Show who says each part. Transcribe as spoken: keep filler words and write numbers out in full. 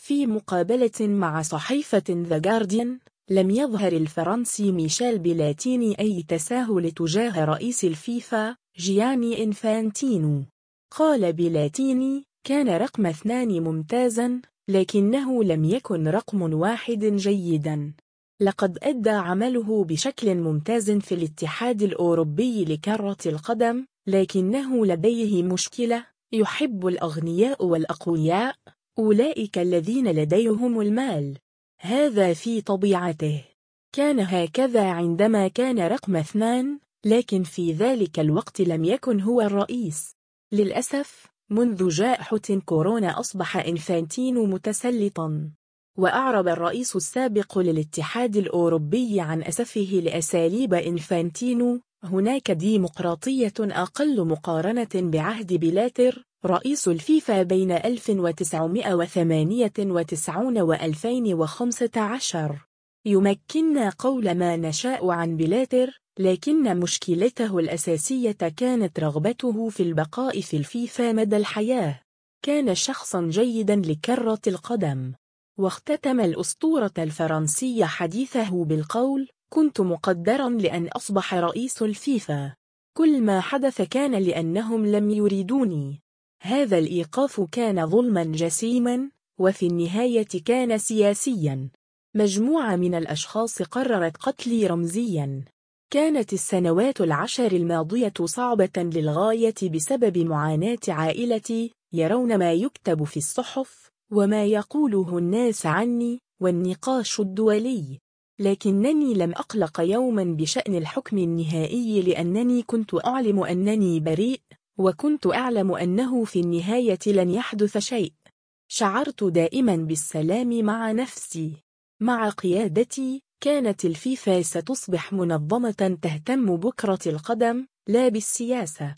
Speaker 1: في مقابلة مع صحيفة ذا جارديان، لم يظهر الفرنسي ميشيل بلاتيني أي تساهل تجاه رئيس الفيفا جياني إنفانتينو. قال بلاتيني: كان رقم اثنان ممتازا، لكنه لم يكن رقم واحد جيدا. لقد أدى عمله بشكل ممتاز في الاتحاد الأوروبي لكرة القدم، لكنه لديه مشكلة: يحب الأغنياء والأقوياء، أولئك الذين لديهم المال. هذا في طبيعته. كان هكذا عندما كان رقم اثنان، لكن في ذلك الوقت لم يكن هو الرئيس. للأسف، منذ جائحة كورونا أصبح إنفانتينو متسلطاً. وأعرب الرئيس السابق للاتحاد الأوروبي عن أسفه لأساليب إنفانتينو: هناك ديمقراطية أقل مقارنة بعهد بلاتر رئيس الفيفا بين ألف وتسعمائة وثمانية وتسعين وألفين وخمسة عشر. يمكننا قول ما نشاء عن بلاتر، لكن مشكلته الأساسية كانت رغبته في البقاء في الفيفا مدى الحياة. كان شخصا جيدا لكرة القدم. واختتم الأسطورة الفرنسي حديثه بالقول: كنت مقدرا لأن أصبح رئيس الفيفا. كل ما حدث كان لأنهم لم يريدوني. هذا الإيقاف كان ظلما جسيما، وفي النهاية كان سياسيا. مجموعة من الأشخاص قررت قتلي رمزيا. كانت السنوات العشر الماضية صعبة للغاية بسبب معاناة عائلتي. يرون ما يكتب في الصحف وما يقوله الناس عني والنقاش الدولي، لكنني لم أقلق يوما بشأن الحكم النهائي، لأنني كنت أعلم أنني بريء، وكنت أعلم أنه في النهاية لن يحدث شيء. شعرت دائما بالسلام مع نفسي. مع قيادتي، كانت الفيفا ستصبح منظمة تهتم بكرة القدم لا بالسياسة.